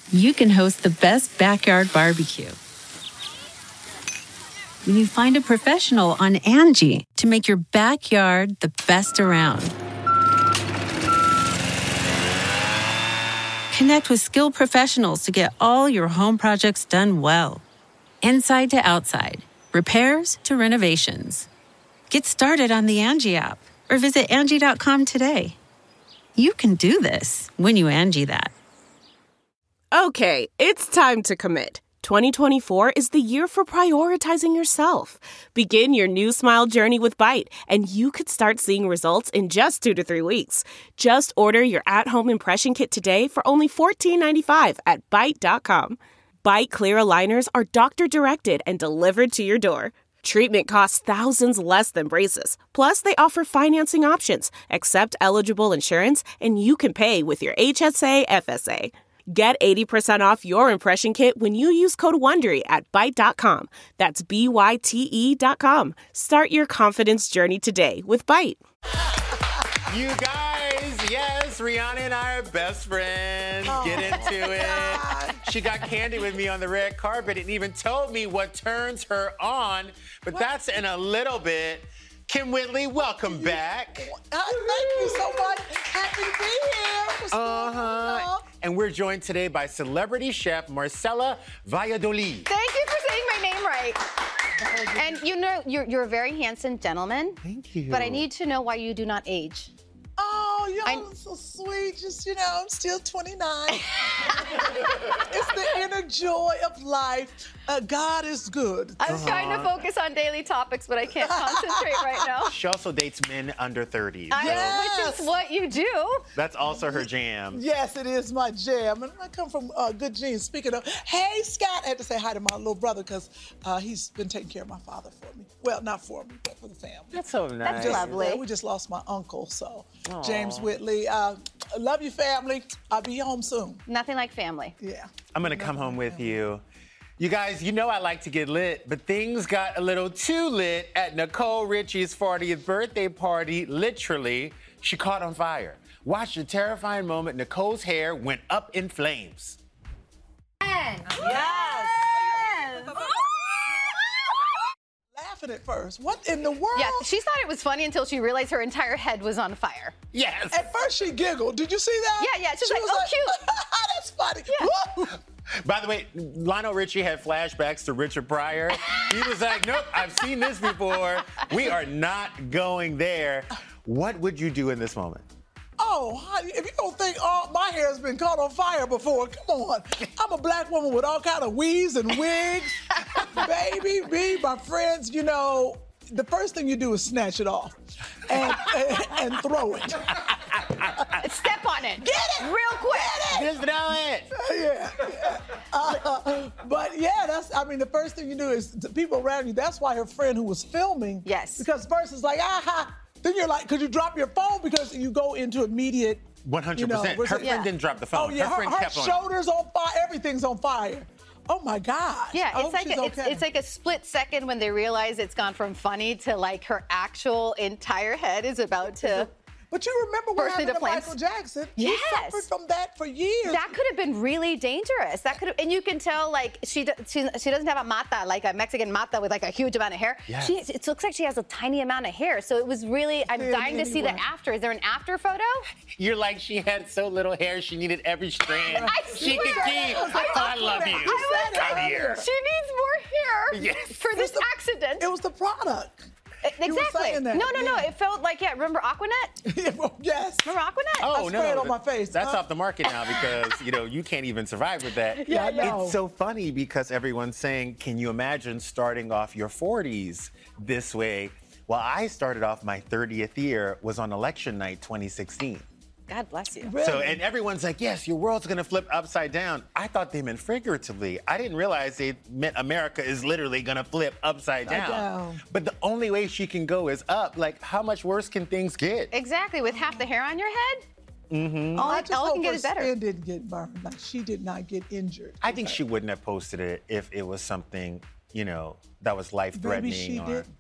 you can host the best backyard barbecue. When you find a professional on Angie to make your backyard the best around. Connect with skilled professionals to get all your home projects done well. Inside to outside, repairs to renovations. Get started on the Angie app or visit Angie.com today. You can do this when you Angie that. Okay, it's time to commit. 2024 is the year for prioritizing yourself. Begin your new smile journey with Byte, and you could start seeing results in just 2 to 3 weeks. Just order your at-home impression kit today for only $14.95 at Byte.com. Byte Clear aligners are doctor-directed and delivered to your door. Treatment costs thousands less than braces. Plus, they offer financing options, accept eligible insurance, and you can pay with your HSA FSA. Get 80% off your impression kit when you use code WONDERY at Byte.com. That's BYTE.com. Start your confidence journey today with Byte. You guys, yes, Rihanna and I are best friends. Get into it. She got candid with me on the red carpet and even told me what turns her on. But that's in a little bit. Kim Whitley, welcome back. Thank you so much. Happy to be here. And we're joined today by celebrity chef Marcela Valladolid. Thank you for saying my name right. And you know, you're a very handsome gentleman. Thank you. But I need to know why you do not age. Oh, y'all are so sweet. Just, I'm still 29. It's the inner joy of life. God is good. I'm trying to focus on daily topics, but I can't concentrate right now. She also dates men under 30. Which is what you do. That's also her jam. Yes, it is my jam. And I come from good genes. Speaking of, hey, Scott, I had to say hi to my little brother because he's been taking care of my father for me. Well, not for me, but for the family. That's so nice. That's lovely. We just lost my uncle, so James Whitley. Love you, family. I'll be home soon. Nothing like family. Yeah. I'm going to come home with you. You guys, you know I like to get lit, but things got a little too lit at Nicole Richie's 40th birthday party. Literally, she caught on fire. Watch the terrifying moment Nicole's hair went up in flames. Yes. Laughing at first. What in the world? Yeah, she thought it was funny until she realized her entire head was on fire. Yes. At first she giggled. Did you see that? Yeah. She was like, cute. That's funny. Yeah. By the way, Lionel Richie had flashbacks to Richard Pryor. He was like, nope, I've seen this before. We are not going there. What would you do in this moment? Oh, honey, if you don't think my hair has been caught on fire before, come on. I'm a black woman with all kind of weaves and wigs. Baby, me, my friends, the first thing you do is snatch it off and throw it. Step on it. Get it! Real quick. Just throw it. Yeah. But yeah, the first thing you do is the people around you. That's why her friend who was filming. Yes. Because first it's like, aha. Then you're like, could you drop your phone? Because you go into immediate. 100%. Her friend didn't drop the phone. Oh, yeah. Her friend kept on. Her shoulders on fire. Everything's on fire. Oh my God. Yeah, it's like a split second when they realize it's gone from funny to like her actual entire head is about to. But you remember what happened to Michael Jackson? Yes. He suffered from that for years. That could have been really dangerous. And you can tell like she doesn't have a mata, like a Mexican mata with like a huge amount of hair. Yes. It looks like she has a tiny amount of hair. So it was really, I'm dying to see the after. Is there an after photo? You're like, she had so little hair, she needed every strand she could keep. I love you. Come here. She needs more hair for this accident. It was the product. Exactly. No. It felt like, remember Aquanet? Yes. Remember Aquanet? Oh, I sprayed it on my face. That's off the market now because, you can't even survive with that. Yeah, I know. It's so funny because everyone's saying, can you imagine starting off your 40s this way? Well, I started off my 30th year was on election night 2016. God bless you. Really? So, and everyone's like, yes, your world's gonna flip upside down. I thought they meant figuratively. I didn't realize they meant America is literally gonna flip upside down. But the only way she can go is up. Like, how much worse can things get? Exactly, with half the hair on your head? Mm-hmm. All it can get is better. Skin didn't get burned. Like, she did not get injured. I think she wouldn't have posted it if it was something, that was life-threatening. Maybe she did.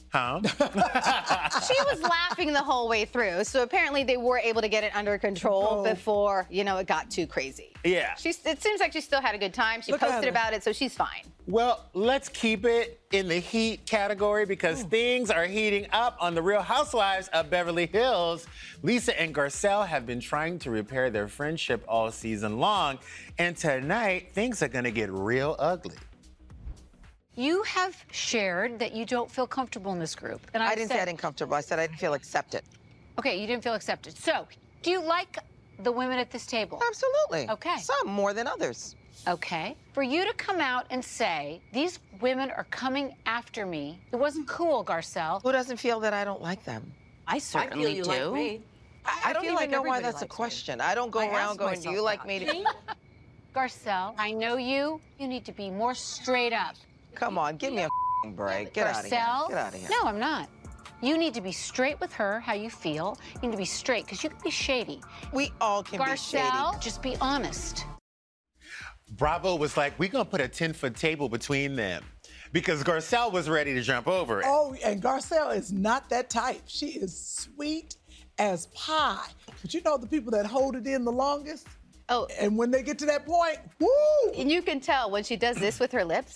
Huh? She was laughing the whole way through, so apparently they were able to get it under control before, it got too crazy. Yeah. It seems like she still had a good time. She posted about it, so she's fine. Well, let's keep it in the heat category because things are heating up on The Real Housewives of Beverly Hills. Lisa and Garcelle have been trying to repair their friendship all season long, and tonight things are gonna get real ugly. You have shared that you don't feel comfortable in this group. And I didn't say I didn't comfortable. I said I didn't feel accepted. Okay, you didn't feel accepted. So, do you like the women at this table? Absolutely. Okay. Some more than others. Okay. For you to come out and say, these women are coming after me, it wasn't cool, Garcelle. Who doesn't feel that I don't like them? I certainly do. Like me. I don't even know why that's a question. I don't go around going, do you like me? Garcelle, I know you. You need to be more straight up. Come on, give me a break. Get out of here. Garcelle? Get out of here. No, I'm not. You need to be straight with her, how you feel. You need to be straight, because you can be shady. We all can be shady. Garcelle, just be honest. Bravo was like, we're gonna put a 10-foot table between them because Garcelle was ready to jump over it. Oh, and Garcelle is not that type. She is sweet as pie. But you know the people that hold it in the longest? Oh. And when they get to that point, woo! And you can tell when she does this with her lips.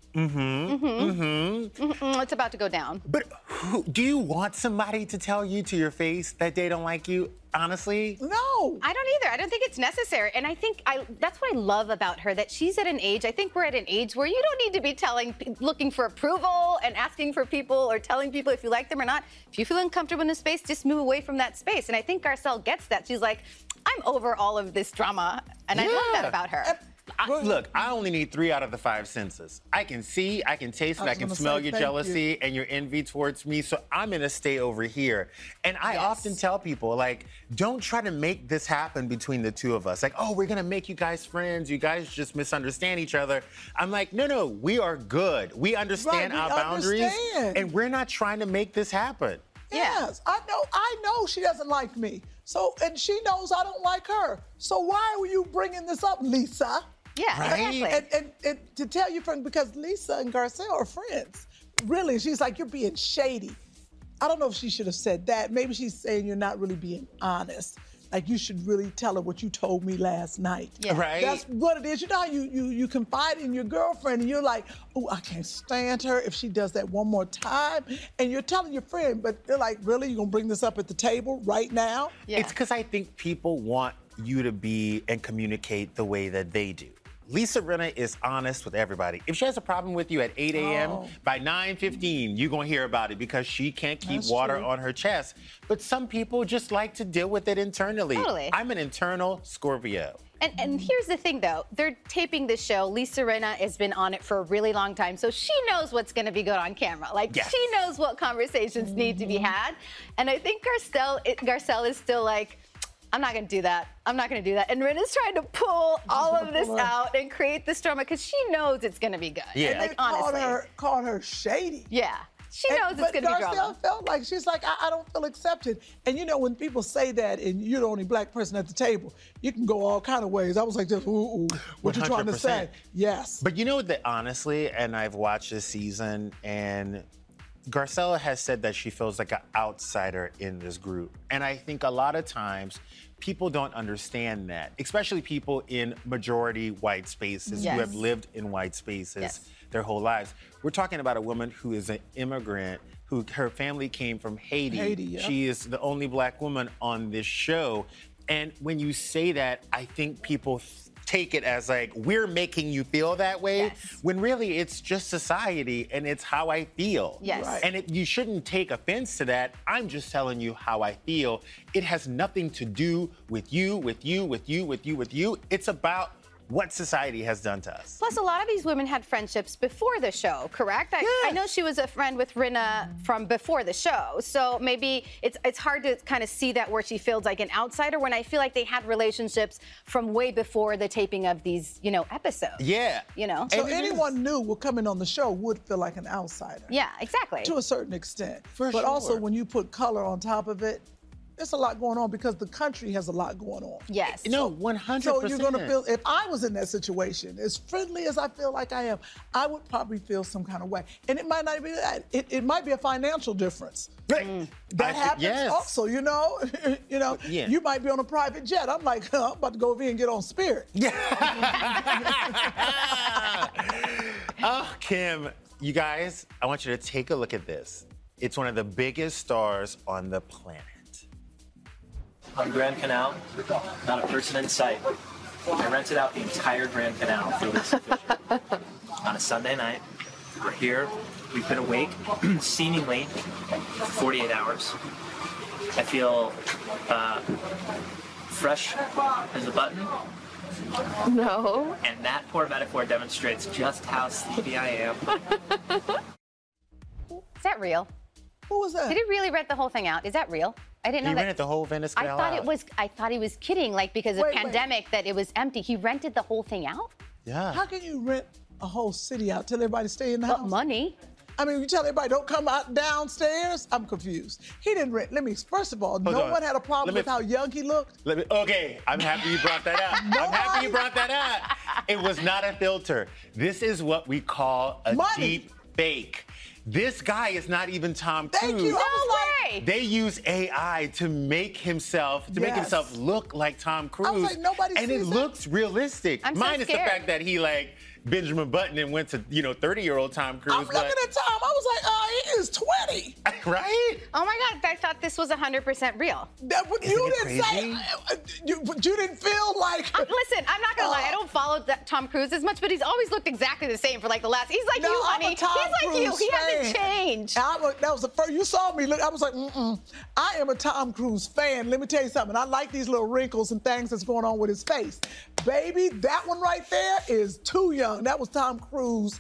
It's about to go down. But do you want somebody to tell you to your face that they don't like you? Honestly? No. I don't either. I don't think it's necessary. And I think that's what I love about her, that she's at an age, I think we're at an age where you don't need to be looking for approval and asking for people or telling people if you like them or not. If you feel uncomfortable in a space, just move away from that space. And I think Garcelle gets that. She's like, I'm over all of this drama. And I love that about her. Look, I only need 3 out of the 5 senses. I can see, I can taste, and I can smell your jealousy and your envy towards me. So I'm gonna stay over here. And I often tell people, like, don't try to make this happen between the two of us. Like, oh, we're gonna make you guys friends. You guys just misunderstand each other. I'm like, no, we are good. We understand our boundaries, and we're not trying to make this happen. Yes, I know she doesn't like me. So, and she knows I don't like her. So why were you bringing this up, Lisa? Yeah, right? exactly. And to tell you, because Lisa and Garcelle are friends. Really, she's like, you're being shady. I don't know if she should have said that. Maybe she's saying you're not really being honest. Like, you should really tell her what you told me last night. Yeah. Right? That's what it is. You know how you confide in your girlfriend and you're like, oh, I can't stand her if she does that one more time. And you're telling your friend, but they're like, really? You're going to bring this up at the table right now? Yeah. It's because I think people want you to be and communicate the way that they do. Lisa Rinna is honest with everybody. If she has a problem with you at 8 a.m., by 9:15, you're gonna hear about it because she can't keep water on her chest. But some people just like to deal with it internally. Totally. I'm an internal Scorpio. And here's the thing, though. They're taping the show. Lisa Rinna has been on it for a really long time, so she knows what's going to be good on camera. Like, she knows what conversations need to be had. And I think Garcelle is still like, I'm not going to do that. I'm not going to do that. And Rinna's trying to pull all of this out and create this drama because she knows it's going to be good. Yeah. Like, honestly. Called her shady. Yeah. She knows it's going to be drama. Garcelle felt like, she's like, I don't feel accepted. And you know, when people say that and you're the only black person at the table, you can go all kind of ways. I was like, just, ooh, what you trying to say? Yes. But you know that honestly, and I've watched this season, and Garcelle has said that she feels like an outsider in this group. And I think a lot of times people don't understand that, especially people in majority white spaces who have lived in white spaces their whole lives. We're talking about a woman who is an immigrant, who her family came from Haiti. She is the only black woman on this show. And when you say that, I think people take it as like, we're making you feel that way, when really it's just society and it's how I feel. Yes. Right. And you shouldn't take offense to that. I'm just telling you how I feel. It has nothing to do with you. It's about what society has done to us. Plus, a lot of these women had friendships before the show, correct? I know she was a friend with Rinna from before the show, so maybe it's hard to kind of see that where she feels like an outsider when I feel like they had relationships from way before the taping of these, episodes. Yeah. So anyone new coming on the show would feel like an outsider. Yeah, exactly. To a certain extent. For but sure. also when you put color on top of it, It's a lot going on because the country has a lot going on. Yes. No, 100%. So you're going to feel, if I was in that situation, as friendly as I feel like I am, I would probably feel some kind of way. And it might not be that. It might be a financial difference. That happens also, you know? You might be on a private jet. I'm like, I'm about to go over here and get on Spirit. Oh, Kim, you guys, I want you to take a look at this. It's one of the biggest stars on the planet. On Grand Canal, not a person in sight. I rented out the entire Grand Canal for this occasion. On a Sunday night, we're here. We've been awake, seemingly, for 48 hours. I feel fresh as a button. No. And that poor metaphor demonstrates just how sleepy I am. Is that real? Who was that? Did he really rent the whole thing out? Is that real? I didn't know that. He rented the whole Venice Canal out. I thought he was kidding, like because of pandemic that it was empty. He rented the whole thing out? Yeah. How can you rent a whole city out, tell everybody to stay in the house? What money? I mean, you tell everybody don't come out downstairs. I'm confused. He didn't rent. First of all, no one had a problem with how young he looked. Okay, I'm happy you brought that up. I'm happy you brought that up. It was not a filter. This is what we call a deep fake. This guy is not even Tom Cruise. Thank you. No way. They use AI to make himself look like Tom Cruise. I was like, nobody and sees it looks realistic. I'm so Minus the scared. fact that he Benjamin Button and went to 30-year-old Tom Cruise. I'm looking at Tom. I was like, he is 20. Right? Oh my God, I thought this was 100% real. You didn't say, you didn't feel like. Listen, I'm not gonna lie, I don't follow Tom Cruise as much, but he's always looked exactly the same for like the last. He's like you, honey. He's like you. He hasn't changed. That was the first. You saw me. I was like, I am a Tom Cruise fan. Let me tell you something. I like these little wrinkles and things that's going on with his face. Baby, that one right there is too young. That was Tom Cruise,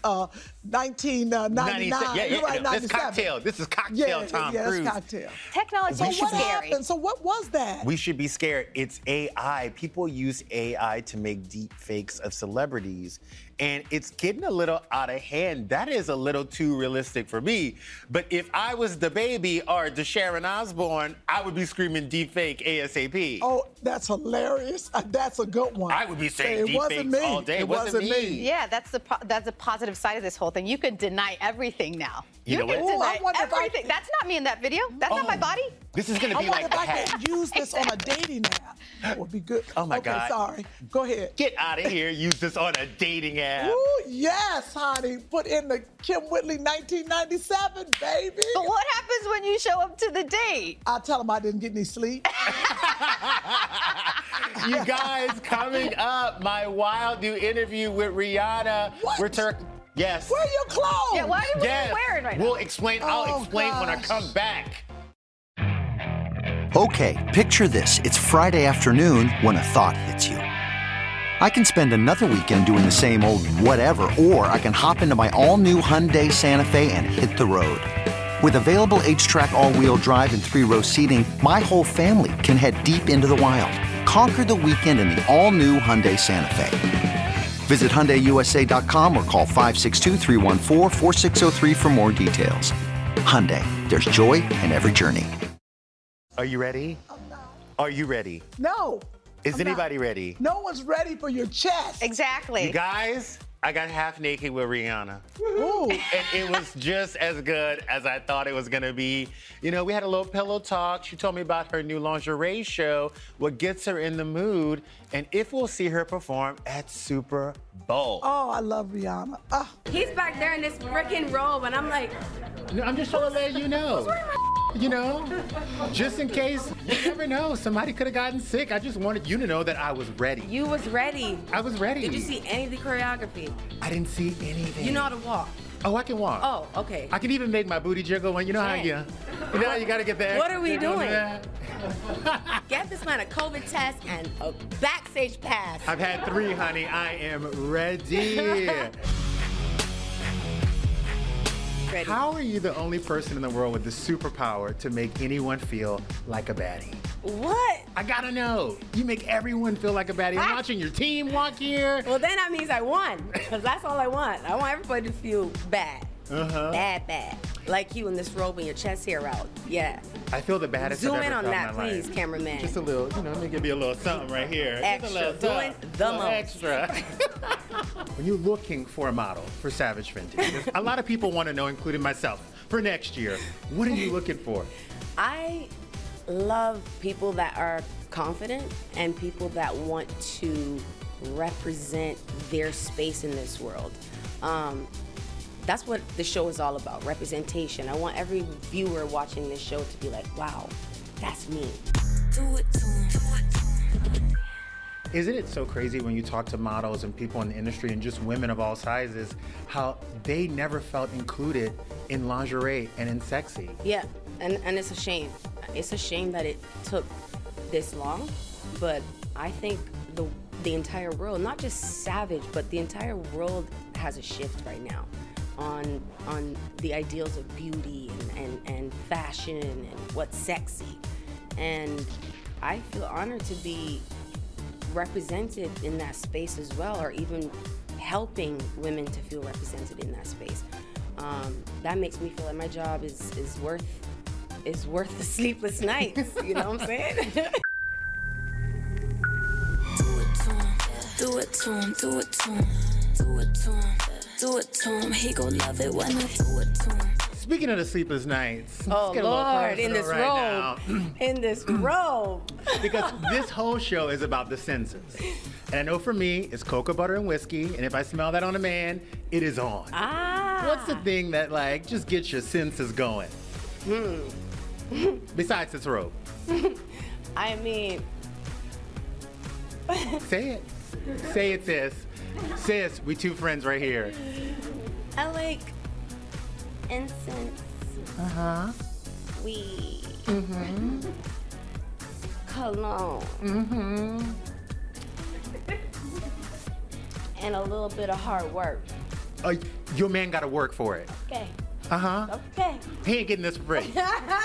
1999. Yeah, right, 97. This is Cocktail. This is Cocktail Tom Cruise. That's Cocktail. Technology is What scary. happened? So what was that? We should be scared. It's AI. People use AI to make deep fakes of celebrities, and it's getting a little out of hand. That is a little too realistic for me. But if I was the baby or the Sharon Osbourne, I would be screaming deep fake ASAP. Oh, that's hilarious. That's a good one. I would be saying deep fakes all day. It wasn't me. Yeah, that's the positive side of this whole thing. You can deny everything now. You know can what? deny I wonder if everything. That's not me in that video. That's not my body. This is gonna I be wonder like if a I hack. could use this on a dating app. That would be good. Oh my Okay, God. sorry. Go ahead. Get out of here. Use this on a dating app. Ooh, yes, honey. Put in the Kim Whitley 1997, baby. But what happens when you show up to the date? I'll tell him I didn't get any sleep. You guys, coming up, my wild new interview with Rihanna. What? Yes. Where are your clothes? Yeah, why are you Yes. wearing right now? We'll explain. I'll explain when I gosh. come back. Okay, picture this. It's Friday afternoon when a thought hits you. I can spend another weekend doing the same old whatever, or I can hop into my all-new Hyundai Santa Fe and hit the road. With available H-Track all-wheel drive and 3-row seating, my whole family can head deep into the wild. Conquer the weekend in the all-new Hyundai Santa Fe. Visit HyundaiUSA.com or call 562-314-4603 for more details. Hyundai, there's joy in every journey. Are you ready? I'm not. Are you ready? No. Is I'm anybody not. ready? No one's ready for your chest. Exactly. You guys, I got half naked with Rihanna. Ooh. And it was just as good as I thought it was gonna be. You know, we had a little pillow talk. She told me about her new lingerie show, what gets her in the mood, and if we'll see her perform at Super Bowl. Oh, I love Rihanna. He's back there in this freaking robe, and I'm like, I'm just trying to let you know. You know, just in case, you never know, somebody could have gotten sick. I just wanted you to know that I was ready. you was ready. I was ready. Did you see any of the choreography? I didn't see anything. You know how to walk. Oh, I can walk. Oh, okay. I can even make my booty jiggle when you know how you gotta get that. What are we doing? That. Get this man a COVID test and a backstage pass. I've had 3, honey. I am ready. Ready. How are you the only person in the world with the superpower to make anyone feel like a baddie? What? I gotta know. You make everyone feel like a baddie. I'm watching your team walk here. Well, then that means I won, because that's all I want. I want everybody to feel bad. Uh-huh. Bad. like you in this robe and your chest hair out. Yeah. I feel the baddest Zoom I've in ever on felt that, in my life. please, cameraman. Just a little, let me give you a little something right here. Extra. Just a little Doing the most. extra. When you're looking for a model for Savage Fenty, a lot of people want to know, including myself, for next year, what are you looking for? I love people that are confident and people that want to represent their space in this world. That's what the show is all about, representation. I want every viewer watching this show to be like, wow, that's me. Do it to him. Isn't it so crazy when you talk to models and people in the industry and just women of all sizes, how they never felt included in lingerie and in sexy? Yeah, and it's a shame. It's a shame that it took this long, but I think the entire world, not just Savage, but the entire world has a shift right now on the ideals of beauty and fashion and what's sexy. And I feel honored to be represented in that space as well, or even helping women to feel represented in that space. That makes me feel like my job is worth the sleepless nights. You know what I'm saying? Do it to him, do it to him, do it to him, do it to him. He gon' love it when I do it to him. Speaking of the sleepless nights, oh let's get a little Lord, in this right robe, in this robe. Because this whole show is about the senses. And I know for me, it's cocoa butter and whiskey, and if I smell that on a man, it is on. What's the thing that like just gets your senses going? Besides this robe. I mean, say it. Say it, sis. Sis, we two friends right here. I like incense. Weed. Cologne. And a little bit of hard work. Your man gotta work for it. Okay. Okay. He ain't getting this for free.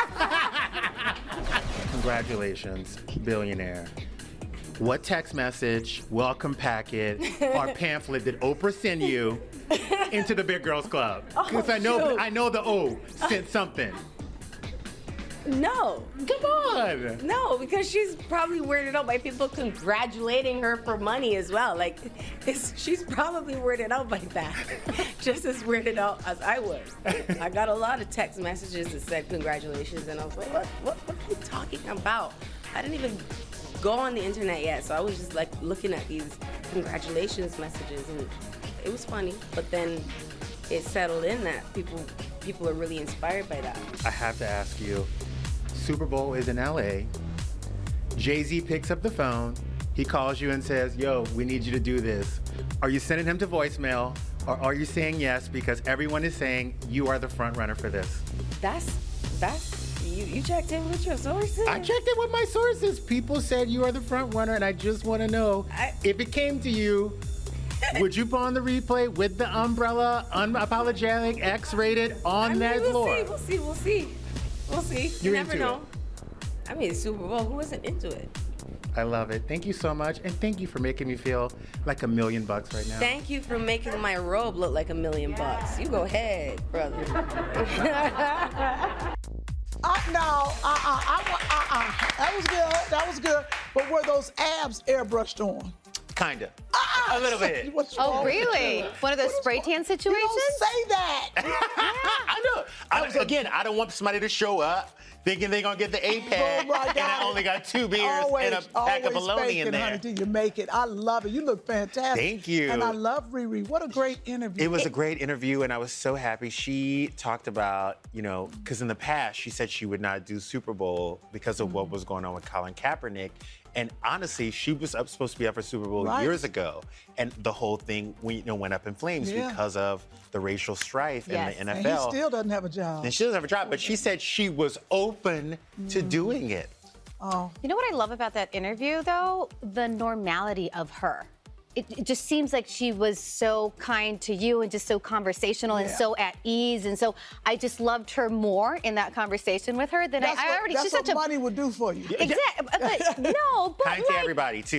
Congratulations, billionaire. What text message, welcome packet, or pamphlet did Oprah send you into the Big Girls Club? Because I know the O sent something. No. Come on. No, because she's probably weirded out by people congratulating her for money as well. Like, she's probably weirded out by that. Just as weirded out as I was. I got a lot of text messages that said congratulations, and I was like, what are you talking about? I didn't even go on the internet yet, so I was just like looking at these congratulations messages, and it was funny. But then it settled in that people are really inspired by that. I have to ask you, Super Bowl is in LA. Jay-Z picks up the phone. He calls you and says, yo, we need you to do this. Are you sending him to voicemail, or are you saying yes because everyone is saying you are the front runner for this? You checked in with your sources? I checked in with my sources. People said you are the front runner, and I just want to know, if it came to you, would you put on the replay with the umbrella, unapologetic, X-rated on that floor? We'll see. You never into know. I mean, Super Bowl, who isn't into it? I love it. Thank you so much, and thank you for making me feel like $1 million right now. Thank you for making my robe look like $1 million. You go ahead, brother. That was good. But were those abs airbrushed on? Kinda. A little bit. Oh, really? One of those spray tan situations? You don't say that. I know. Again, I don't want somebody to show up thinking they're going to get the A-pad, and I only got 2 beers and a pack of bologna in there. Honey, till you make it. I love it. You look fantastic. Thank you. And I love Riri. What a great interview. It was a great interview, and I was so happy. She talked about, because in the past, she said she would not do Super Bowl because of what was going on with Colin Kaepernick. And honestly, she was supposed to be up for Super Bowl years ago. And the whole thing went up in flames because of the racial strife in the NFL. And he still doesn't have a job. And she doesn't have a job, but she said she was open to doing it. Oh. You know what I love about that interview, though? The normality of her. It just seems like she was so kind to you and just so conversational and so at ease. And so I just loved her more in that conversation with her than I already. That's what money would do for you. Exactly. But no, but kind to everybody, too.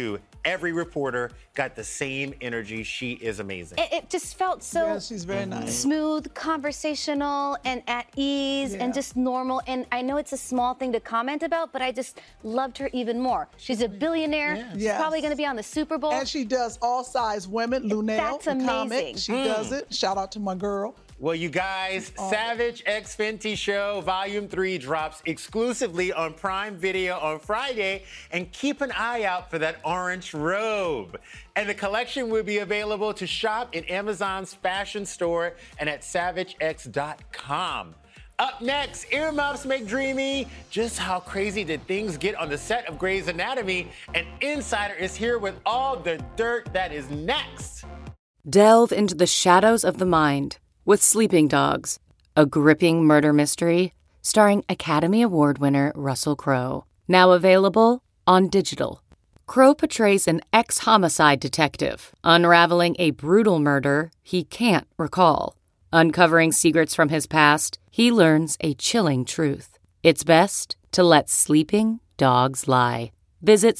every reporter got the same energy. She is amazing. It just felt so she's very nice. Smooth, conversational, and at ease, and just normal. And I know it's a small thing to comment about, but I just loved her even more. She's a billionaire. She's probably going to be on the Super Bowl. And she does all size women. Luenell, That's amazing. Comic, she does it. Shout out to my girl. Well, you guys, Savage X Fenty Show Volume 3 drops exclusively on Prime Video on Friday, and keep an eye out for that orange robe. And the collection will be available to shop in Amazon's fashion store and at SavageX.com. Up next, earmuffs make dreamy. Just how crazy did things get on the set of Grey's Anatomy? An insider is here with all the dirt that is next. Delve into the shadows of the mind with Sleeping Dogs, a gripping murder mystery starring Academy Award winner Russell Crowe. Now available on digital. Crowe portrays an ex-homicide detective unraveling a brutal murder he can't recall. Uncovering secrets from his past, he learns a chilling truth. It's best to let sleeping dogs lie. Visit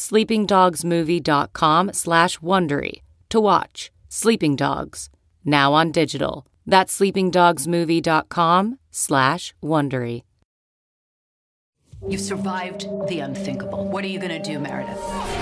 sleepingdogsmovie.com/Wondery to watch Sleeping Dogs, now on digital. That's sleepingdogsmovie.com/Wondery. You've survived the unthinkable. What are you going to do, Meredith?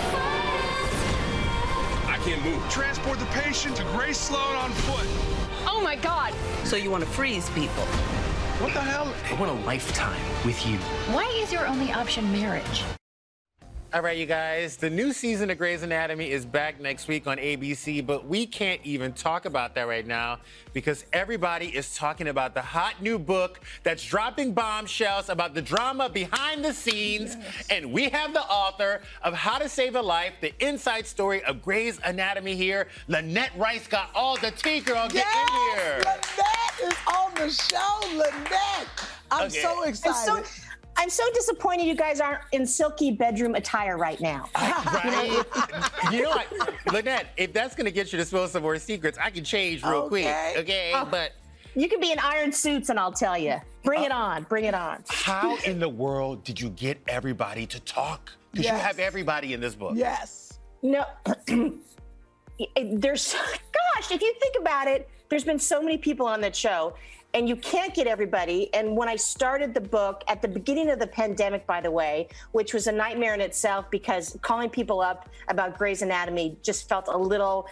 I can't move. Transport the patient to Grace Sloan on foot. Oh, my God. So you want to freeze people? What the hell? I want a lifetime with you. Why is your only option marriage? All right, you guys, the new season of Grey's Anatomy is back next week on ABC, but we can't even talk about that right now because everybody is talking about the hot new book that's dropping bombshells about the drama behind the scenes. And we have the author of How to Save a Life, the inside story of Grey's Anatomy here. Lynette Rice got all the tea, girl. Get in here. Lynette is on the show. Lynette, I'm so excited. I'm so disappointed you guys aren't in silky bedroom attire right now. Right? You know what, Lynette, if that's going to get you to spill some more secrets, I can change real quick, okay? But you can be in iron suits and I'll tell you. Bring it on, bring it on. How in the world did you get everybody to talk? Because you have everybody in this book. Yes. No, there's, gosh, if you think about it, there's been so many people on that show. And you can't get everybody. And when I started the book at the beginning of the pandemic, by the way, which was a nightmare in itself because calling people up about Grey's Anatomy just felt a little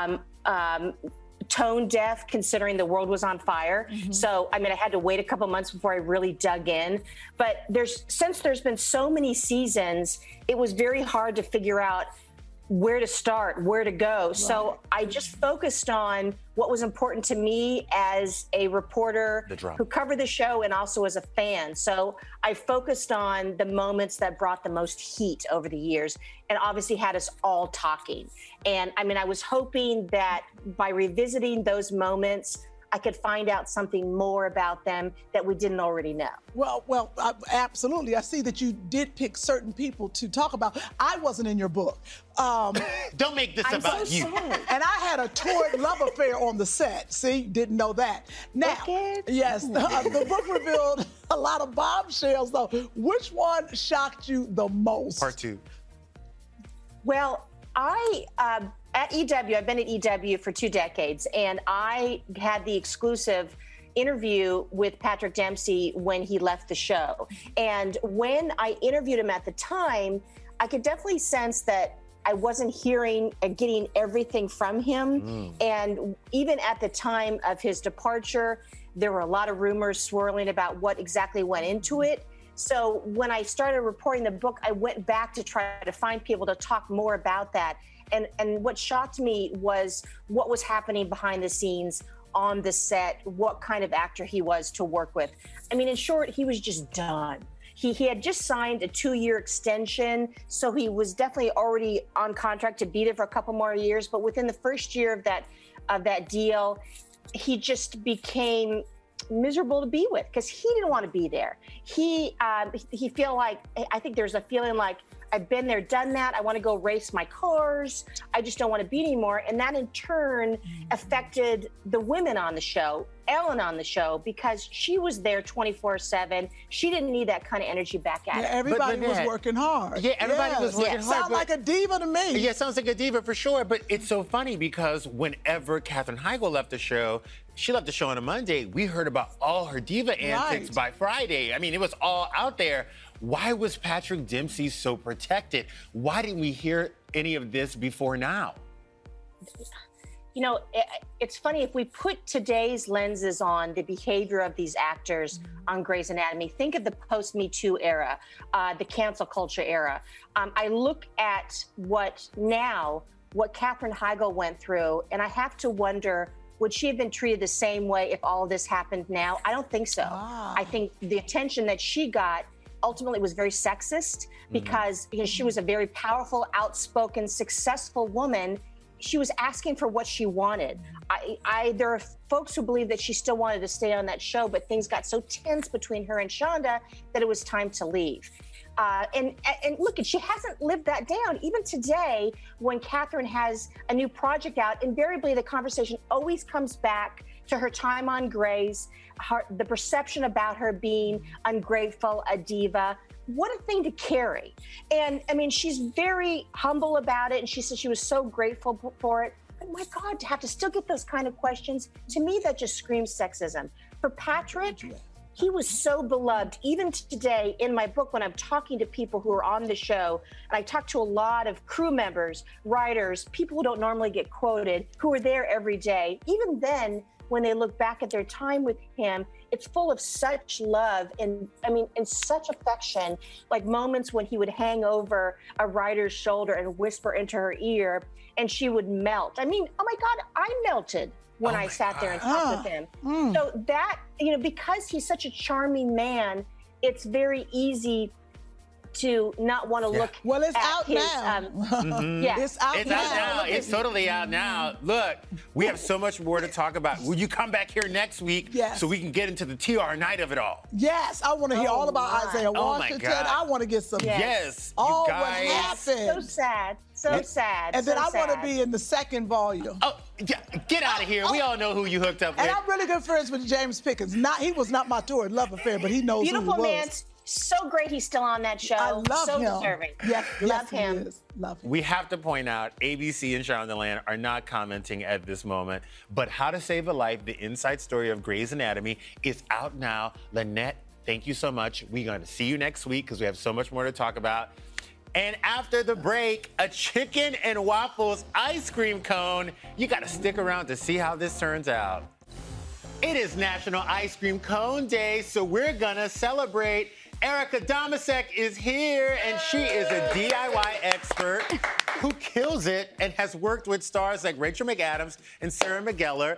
tone deaf considering the world was on fire. So, I mean, I had to wait a couple months before I really dug in. But since there's been so many seasons, it was very hard to figure out where to start, where to go. Right. So I just focused on what was important to me as a reporter who covered the show and also as a fan. So I focused on the moments that brought the most heat over the years and obviously had us all talking. And I mean, I was hoping that by revisiting those moments, I could find out something more about them that we didn't already know. Well, absolutely. I see that you did pick certain people to talk about. I wasn't in your book. Don't make this about you. And I had a torrid love affair on the set. See, didn't know that. Now, yes, the book revealed a lot of bombshells, though. Which one shocked you the most? Part 2. Well, at EW, I've been at EW for 2 decades, and I had the exclusive interview with Patrick Dempsey when he left the show. And when I interviewed him at the time, I could definitely sense that I wasn't hearing and getting everything from him. And even at the time of his departure, there were a lot of rumors swirling about what exactly went into it. So when I started reporting the book, I went back to try to find people to talk more about that. And what shocked me was what was happening behind the scenes on the set, what kind of actor he was to work with. I mean, in short, he was just done. He had just signed a 2-year extension, so he was definitely already on contract to be there for a couple more years. But within the first year of that deal, he just became miserable to be with because he didn't want to be there. He feel like, I think there's a feeling like I've been there, done that. I want to go race my cars. I just don't want to be anymore. And that in turn affected the women on the show, Ellen on the show, because she was there 24/7. She didn't need that kind of energy back at her. Everybody was working hard. Yeah, everybody was working hard. Sounds like a diva to me. Yeah, sounds like a diva for sure. But it's so funny because whenever Katherine Heigl left the show, she left the show on a Monday. We heard about all her diva antics by Friday. I mean, it was all out there. Why was Patrick Dempsey so protected? Why didn't we hear any of this before now? You know, it's funny, if we put today's lenses on the behavior of these actors on Grey's Anatomy, think of the post-Me Too era, the cancel culture era. I look at what Katherine Heigl went through, and I have to wonder, would she have been treated the same way if all of this happened now? I don't think so. I think the attention that she got ultimately was very sexist because she was a very powerful, outspoken, successful woman. She was asking for what she wanted. There are folks who believe that she still wanted to stay on that show, but things got so tense between her and Shonda that it was time to leave. And look, she hasn't lived that down. Even today, when Katherine has a new project out, invariably the conversation always comes back to her time on Grey's, the perception about her being ungrateful, a diva. What a thing to carry. And I mean, she's very humble about it. And she said she was so grateful for it. But my God, to have to still get those kind of questions, to me, that just screams sexism. For Patrick, he was so beloved. Even today in my book, when I'm talking to people who are on the show, and I talk to a lot of crew members, writers, people who don't normally get quoted, who are there every day. Even then, when they look back at their time with him, it's full of such love and such affection, like moments when he would hang over a writer's shoulder and whisper into her ear and she would melt. I mean, oh my God, I melted when I sat there and talked with him. So that, because he's such a charming man, it's very easy to not want to look. Well, it's at out his, now. Yeah, it's out now. It's totally out now. Look, we have so much more to talk about. Will you come back here next week so we can get into the TR night of it all? Yes, I want to hear all about Isaiah Washington. I want to get some. Yes, all you guys. what happened. So sad. So sad. And then I want to be in the second volume. Oh, get out of here. We all know who you hooked up with. And I'm really good friends with James Pickens. He was not my tour love affair, but he knows Beautiful who he man. was. So great he's still on that show. I love him. So deserving. Yes, love him. He is. Love him. We have to point out, ABC and Shondaland are not commenting at this moment, but How to Save a Life, the inside story of Grey's Anatomy, is out now. Lynette, thank you so much. We're going to see you next week because we have so much more to talk about. And after the break, a chicken and waffles ice cream cone. You got to stick around to see how this turns out. It is National Ice Cream Cone Day, so we're going to celebrate. Erica Domasek is here, and she is a DIY expert who kills it and has worked with stars like Rachel McAdams and Sarah Michelle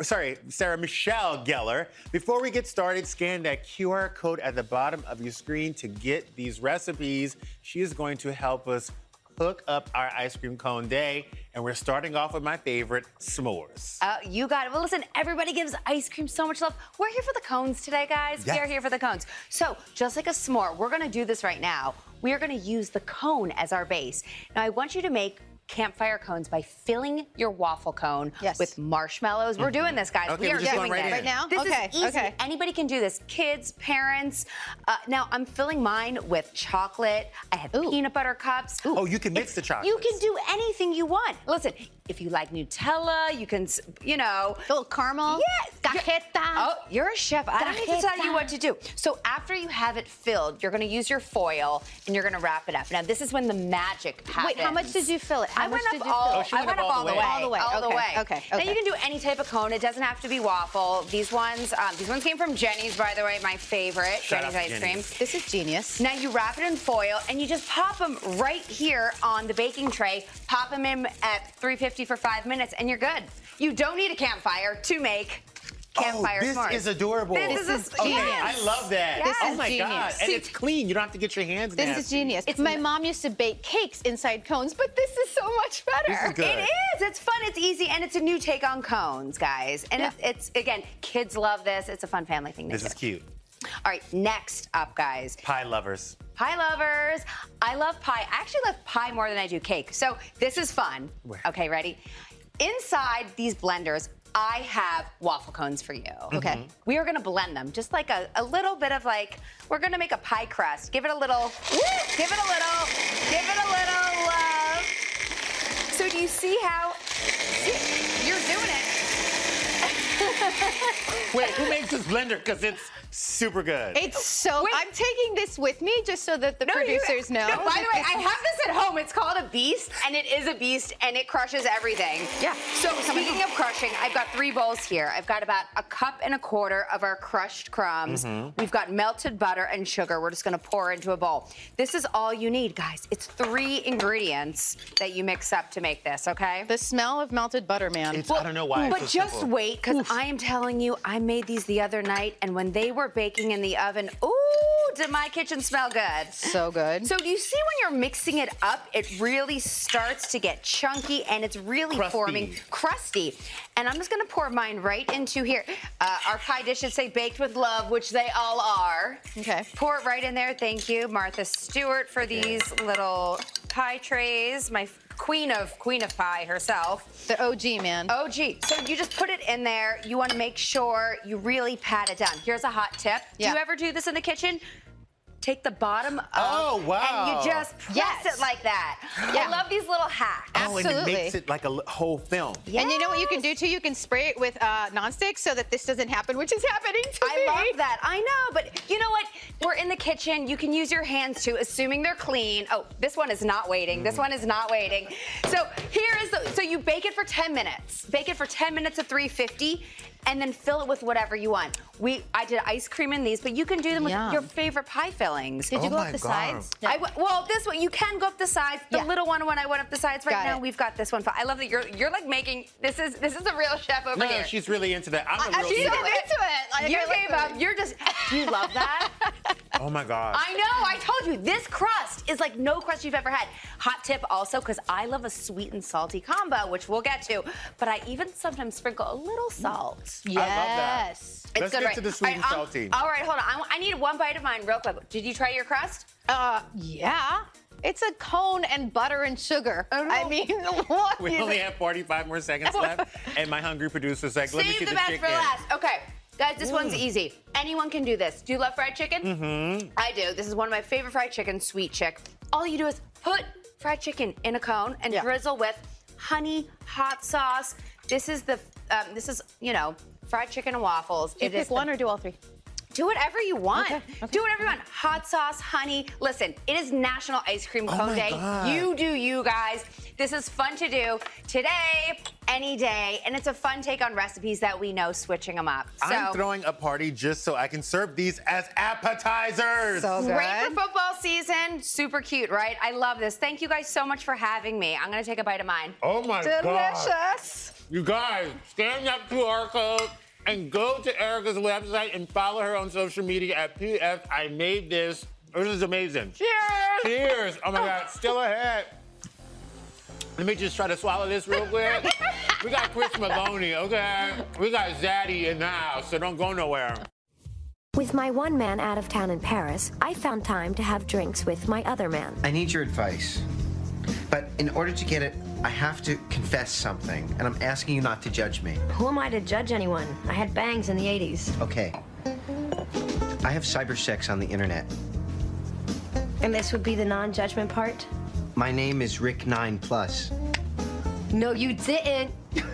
Gellar. Before we get started, scan that QR code at the bottom of your screen to get these recipes. She is going to help us cook up our ice cream cone day, and we're starting off with my favorite, s'mores. You got it. Well, listen, everybody gives ice cream so much love. We're here for the cones today, guys. Yes. We are here for the cones. So, just like a s'more, we're going to do this right now. We are going to use the cone as our base. Now, I want you to make campfire cones by filling your waffle cone with marshmallows. We're doing this, guys. Okay, we are doing this right now. This is easy. Anybody can do this. Kids, parents. Now I'm filling mine with chocolate. I have peanut butter cups. Oh, you can mix the chocolate. You can do anything you want. Listen, if you like Nutella, you can, a little caramel. Yes. Cajeta. Oh, you're a chef. I don't need to tell you what to do. So after you have it filled, you're going to use your foil and you're going to wrap it up. Now this is when the magic happens. Wait, how much did you fill it? I went up all the way. All the way. Okay. Now you can do any type of cone. It doesn't have to be waffle. These ones came from Jenny's, by the way, my favorite. Jenny's ice cream. This is genius. Now you wrap it in foil and you just pop them right here on the baking tray. Pop them in at 350 for 5 minutes and you're good. You don't need a campfire to make campfire s'mores. This is adorable. This is okay, I love that. Yes. Oh my God. And it's clean. You don't have to get your hands nasty. This is genius. My mom used to bake cakes inside cones, but this is so much better. This is good. It is. It's fun. It's easy. And it's a new take on cones, guys. And it's, again, kids love this. It's a fun family thing to do. This is cute. All right, next up, guys. Pie lovers. Pie lovers, I love pie. I actually love pie more than I do cake. So this is fun. Okay, ready? Inside these blenders, I have waffle cones for you. Okay. We are gonna blend them, just like a little bit of we're gonna make a pie crust. Give it a little love. So do you see how, you're doing it. Wait, who makes this blender? Because it's super good. It's so. I'm taking this with me just so that the producers know. No, by the way, I have this at home. It's called a Beast, and it is a beast, and it crushes everything. Yeah. So speaking of crushing, I've got 3 bowls here. I've got about 1.25 cups of our crushed crumbs. We've got melted butter and sugar. We're just going to pour into a bowl. This is all you need, guys. It's 3 ingredients that you mix up to make this, okay? The smell of melted butter, man. I don't know why. But it's just so simple. wait, because I am telling you, I made these the other night, and when they were baking in the oven, ooh, did my kitchen smell good. So good. So do you see when you're mixing it up, it really starts to get chunky, and it's really forming crusty. And I'm just gonna pour mine right into here. Our pie dishes say baked with love, which they all are. Okay. Pour it right in there. Thank you, Martha Stewart, for these little pie trays. My queen of pie herself. The OG, man. OG. So you just put it in there. You want to make sure you really pat it down. Here's a hot tip. Do you ever do this in the kitchen? Take the bottom up and you just press it like that. I love these little hacks. Absolutely. And it makes it like a whole film. Yes. And you know what you can do too? You can spray it with nonstick so that this doesn't happen, which is happening to me. I love that. I know, but you know what? We're in the kitchen. You can use your hands too, assuming they're clean. Oh, this one is not waiting. This one is not waiting. So here is so you bake it for 10 minutes. Bake it for 10 minutes at 350. And then fill it with whatever you want. I did ice cream in these, but you can do them with your favorite pie fillings. Did you go up the sides? Yeah. Well, this one, you can go up the sides. The little one, when I went up the sides now, we've got this one. I love that you're like making, this is a real chef over here. No, she's really into that. I'm a real she's eater. into it. Like, you came up, you're just, do you love that? Oh my God. I know, I told you, this crust is like no crust you've ever had. Hot tip also, because I love a sweet and salty combo, which we'll get to, but I even sometimes sprinkle a little salt. Yes. I love that. It's Let's good, get to the sweet and salty. All right, hold on. I need 1 bite of mine real quick. Did you try your crust? Yeah. It's a cone and butter and sugar. I mean, what? We only have 45 more seconds left, and my hungry producer's like, let me see Save the the best chicken. for last. Okay. Guys, this one's easy. Anyone can do this. Do you love fried chicken? I do. This is one of my favorite fried chickens, Sweet Chick. All you do is put fried chicken in a cone and drizzle with honey, hot sauce. This is fried chicken and waffles. Do you pick one or do all 3? Do whatever you want. Okay. Do whatever you want. Hot sauce, honey. Listen, it is National Ice Cream Cone Day. God. You do you, guys. This is fun to do today, any day, and it's a fun take on recipes that we know, switching them up. I'm throwing a party just so I can serve these as appetizers. So good. Great for football season. Super cute, right? I love this. Thank you guys so much for having me. I'm going to take a bite of mine. Oh my God. Delicious. You guys, scan that QR code and go to Erica's website and follow her on social media at PF I Made This. This is amazing. Cheers! Cheers! Oh my God, still ahead. Let me just try to swallow this real quick. We got Chris Maloney, okay? We got Zaddy in the house, so don't go nowhere. With my one man out of town in Paris, I found time to have drinks with my other man. I need your advice. But in order to get it, I have to confess something, and I'm asking you not to judge me. Who am I to judge anyone? I had bangs in the 80s. Okay. I have cyber sex on the internet. And this would be the non-judgment part? My name is Rick 9+. No, you didn't.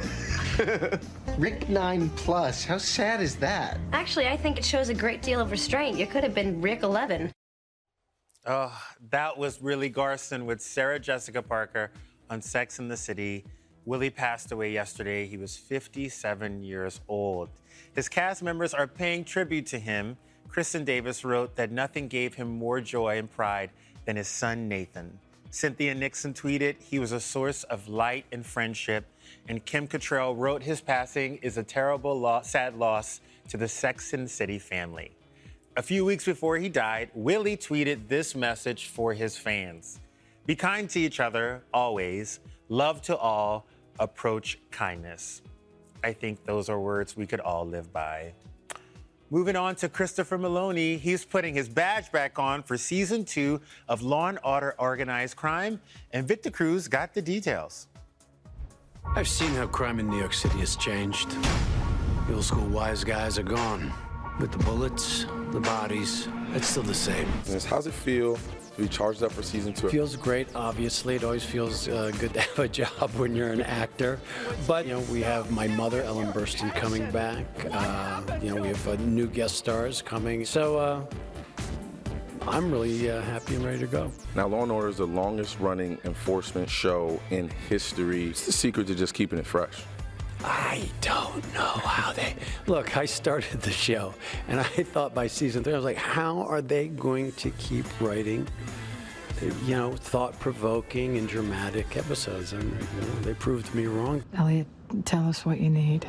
Rick 9+. How sad is that? Actually, I think it shows a great deal of restraint. You could have been Rick 11. Oh, that was Willie Garson with Sarah Jessica Parker on Sex and the City. Willie passed away yesterday. He was 57 years old. His cast members are paying tribute to him. Kristen Davis wrote that nothing gave him more joy and pride than his son, Nathan. Cynthia Nixon tweeted, he was a source of light and friendship. And Kim Cattrall wrote his passing is a terrible, sad loss to the Sex and the City family. A few weeks before he died, Willie tweeted this message for his fans. Be kind to each other, always. Love to all. Approach kindness. I think those are words we could all live by. Moving on to Christopher Meloni, he's putting his badge back on for season 2 of Law & Order Organized Crime, and Victor Cruz got the details. I've seen how crime in New York City has changed. The old school wise guys are gone. With the bullets, the bodies, it's still the same. How's it feel to be charged up for season 2? It feels great, obviously. It always feels good to have a job when you're an actor. But, we have my mother, Ellen Burstyn, coming back. We have new guest stars coming. So, I'm really happy and ready to go. Now, Law & Order is the longest-running enforcement show in history. What's the secret to just keeping it fresh? I don't know how they... Look, I started the show, and I thought by season 3, I was like, how are they going to keep writing, thought-provoking and dramatic episodes? And they proved me wrong. Elliot, tell us what you need.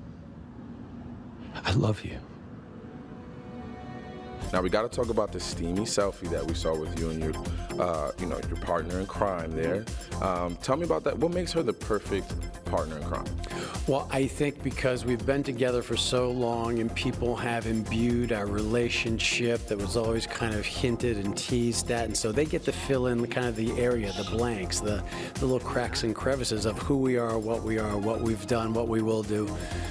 I love you. Now, we got to talk about the steamy selfie that we saw with you and your partner in crime there. Tell me about that. What makes her the perfect partner in crime? Well, I think because we've been together for so long and people have imbued our relationship that was always kind of hinted and teased at, and so they get to fill in kind of the area, the blanks, the little cracks and crevices of who we are, what we've done, what we will do.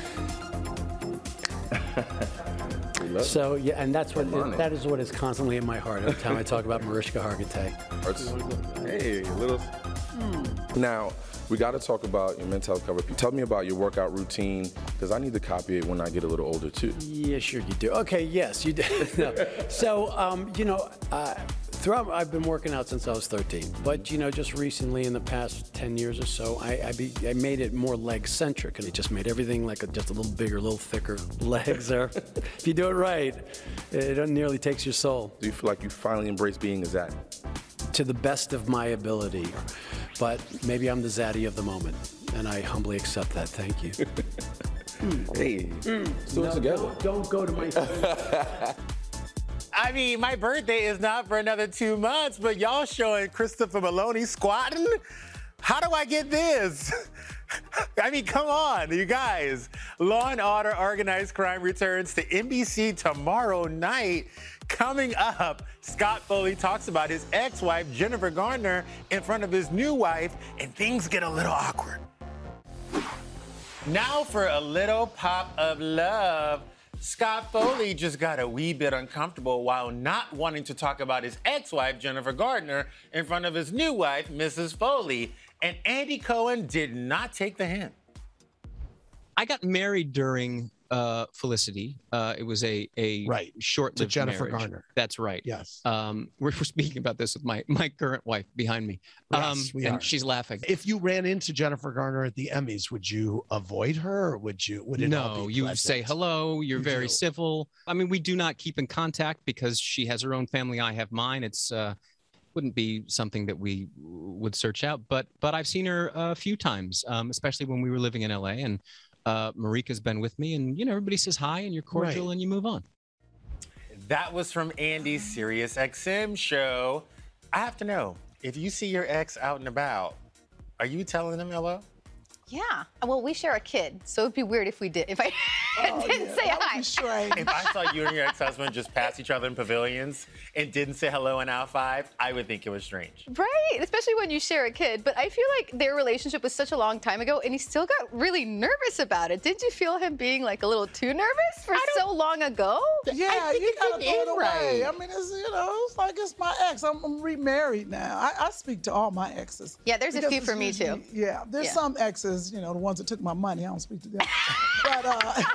So, yeah, and that is what is constantly in my heart every time I talk about Mariska Hargitay. Hey, a little. Now, we got to talk about your mental health cover. Tell me about your workout routine, because I need to copy it when I get a little older, too. Yeah, sure you do. Okay, yes, you do. No. So, throughout, I've been working out since I was 13. But, just recently in the past 10 years or so, I made it more leg-centric, and it just made everything like just a little bigger, a little thicker legs. Or if you do it right, it nearly takes your soul. Do you feel like you finally embraced being a zaddy? To the best of my ability. But maybe I'm the zaddy of the moment, and I humbly accept that. Thank you. Hey, still together. Don't go to my I mean, my birthday is not for another 2 months, but y'all showing Christopher Meloni squatting? How do I get this? I mean, come on, you guys. Law & Order Organized Crime returns to NBC tomorrow night. Coming up, Scott Foley talks about his ex-wife, Jennifer Garner, in front of his new wife, and things get a little awkward. Now for a little pop of love. Scott Foley just got a wee bit uncomfortable while not wanting to talk about his ex-wife, Jennifer Garner, in front of his new wife, Mrs. Foley. And Andy Cohen did not take the hint. I got married during Felicity. It was a short-lived Jennifer marriage. Garner. That's right. Yes. We're speaking about this with my current wife behind me. Yes, we and are. She's laughing. If you ran into Jennifer Garner at the Emmys, would you avoid her, or would it all No, be you pleasant? say hello. You're You very do. civil. I mean, we do not keep in contact because she has her own family. I have mine. It's wouldn't be something that we would search out. But I've seen her a few tims, especially when we were living in LA. And Marika's been with me, and everybody says hi, and you're cordial, and you move on. That was from Andy's Sirius XM show. I have to know, if you see your ex out and about, are you telling them hello? Yeah. Well, we share a kid, so it'd be weird if we did. If I didn't say hi. If I saw you and your ex-husband just pass each other in pavilions and didn't say hello in aisle 5, I would think it was strange. Right, especially when you share a kid. But I feel like their relationship was such a long time ago, and he still got really nervous about it. Didn't you feel him being like a little too nervous for so long ago? Yeah, you gotta throw it away. I mean, it's like it's my ex. I'm remarried now. I speak to all my exes. Yeah, there's a Because few it's for me usually- too. Yeah, there's some exes, the ones that took my money. I don't speak to them. But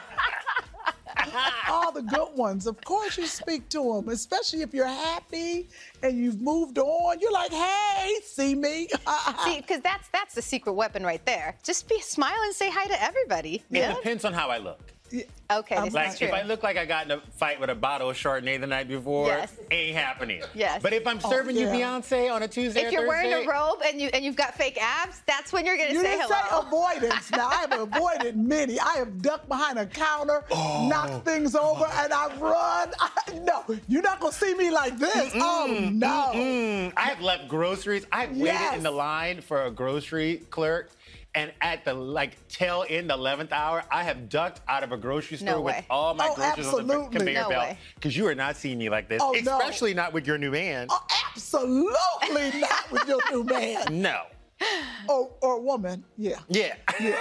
all the good ones, of course you speak to them, especially if you're happy and you've moved on. You're like, hey, see me? See, because that's the secret weapon right there. Just smile and say hi to everybody. It depends on how I look. Okay, this Like, is true. if I look like I got in a fight with a bottle of Chardonnay the night before, Yes. ain't happening. Yes. But if I'm serving you Beyonce on a Tuesday If or you're wearing Thursday, a robe and you've got fake abs, that's when you're gonna You say didn't hello. say avoidance. Now, I have avoided many. I have ducked behind a counter, knocked things over, and I've run. No, you're not going to see me like this. Oh, no. I have left groceries. I've waited in the line for a grocery clerk, And at the tail end, the 11th hour, I have ducked out of a grocery store with all my groceries on the conveyor belt. Because you are not seeing me like this, especially not with your new man. Oh, absolutely not with your new man. No. Or woman, yeah. Yeah.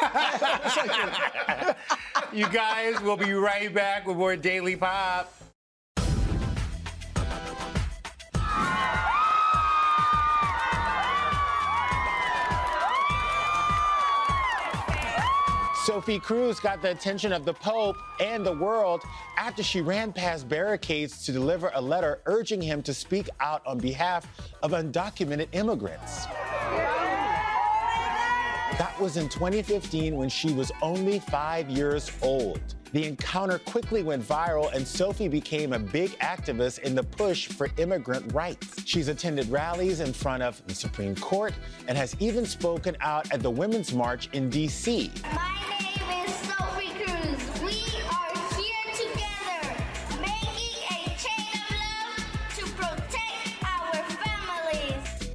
You guys, we'll be right back with more Daily Pop. Sophie Cruz got the attention of the Pope and the world after she ran past barricades to deliver a letter urging him to speak out on behalf of undocumented immigrants. That was in 2015 when she was only 5 years old. The encounter quickly went viral, and Sophie became a big activist in the push for immigrant rights. She's attended rallies in front of the Supreme Court and has even spoken out at the Women's March in D.C. My name is Sophie Cruz. We are here together, making a chain of love to protect our families.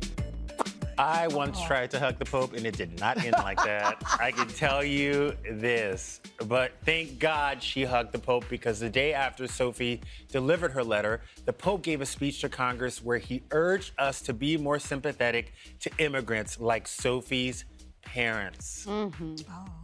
I once tried to hug the Pope, and it did not end like that. I can tell you this. But thank God she hugged the Pope, because the day after Sophie delivered her letter, the Pope gave a speech to Congress where he urged us to be more sympathetic to immigrants like Sophie's parents. Mm-hmm.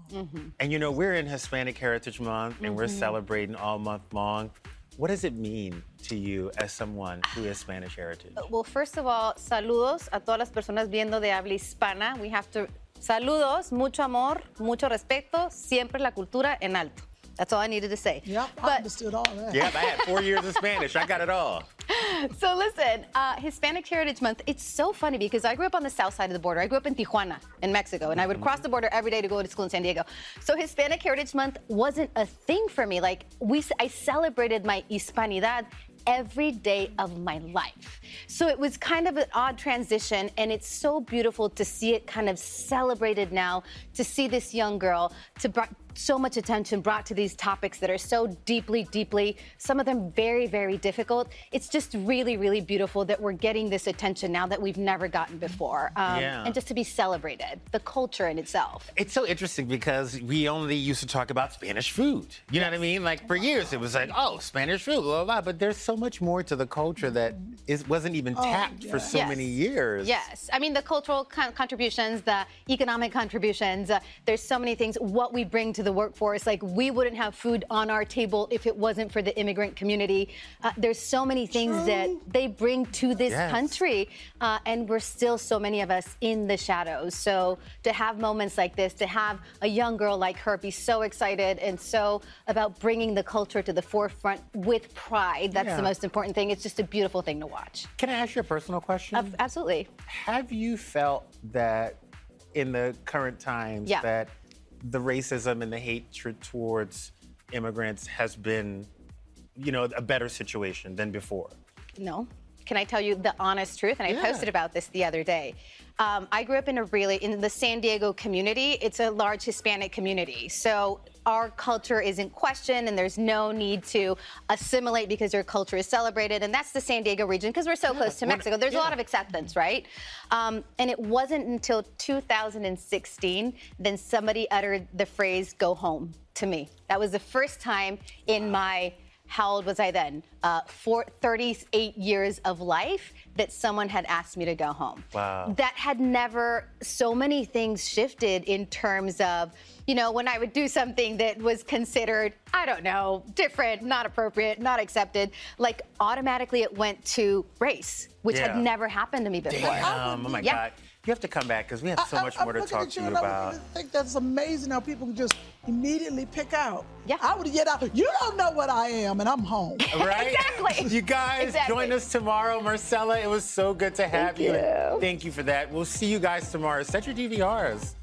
And you know, we're in Hispanic Heritage Month, and we're celebrating all month long. What does it mean to you as someone who is Spanish heritage? Well, first of all, saludos a todas las personas viendo de habla hispana. We have to saludos, mucho amor, mucho respeto, siempre la cultura en alto. That's all I needed to say. Yep, I understood all that. Yep, I had 4 years of Spanish. I got it all. So listen, Hispanic Heritage Month, it's so funny because I grew up on the south side of the border. I grew up in Tijuana, in Mexico, and I would cross the border every day to go to school in San Diego. So Hispanic Heritage Month wasn't a thing for me. Like, I celebrated my Hispanidad every day of my life. So it was kind of an odd transition, and it's so beautiful to see it kind of celebrated now, to see this young girl, to bring so much attention brought to these topics that are so deeply, some of them very, very difficult. It's just really, really beautiful that we're getting this attention now that we've never gotten before. And just to be celebrated, the culture in itself. It's so interesting because we only used to talk about Spanish food. You know what I mean? Like, for years it was like, oh, Spanish food, blah, blah, blah. But there's so much more to the culture that wasn't even tapped for so many years. Yes. I mean, the cultural contributions, the economic contributions, there's so many things, what we bring to the workforce. Like, we wouldn't have food on our table if it wasn't for the immigrant community. There's so many things that they bring to this country, and we're still, so many of us, in the shadows. So to have moments like this, to have a young girl like her be so excited and so about bringing the culture to the forefront with pride, that's the most important thing. It's just a beautiful thing to watch. Can I ask you a personal question? Absolutely. Have you felt that in the current times that the racism and the hatred towards immigrants has been, you know, a better situation than before? No. Can I tell you the honest truth? And I posted about this the other day. I grew up in the San Diego community. It's a large Hispanic community. So our culture is in question, and there's no need to assimilate because your culture is celebrated. And that's the San Diego region because we're so close to Mexico. There's a lot of acceptance, right? And it wasn't until 2016 then somebody uttered the phrase, "go home," to me. That was the first time in my, how old was I then? 38 years of life that someone had asked me to go home. Wow. That had never, so many things shifted in terms of, you know, when I would do something that was considered, I don't know, different, not appropriate, not accepted, like automatically it went to race, which had never happened to me before. Damn, oh my God. You have to come back because we have so much more to talk to you about. I think that's amazing how people can just immediately pick out. Yeah. I would get out. You don't know what I am, and I'm home. Right? Exactly. You guys, join us tomorrow. Marcella, it was so good to have you. Thank you. Thank you for that. We'll see you guys tomorrow. Set your DVRs.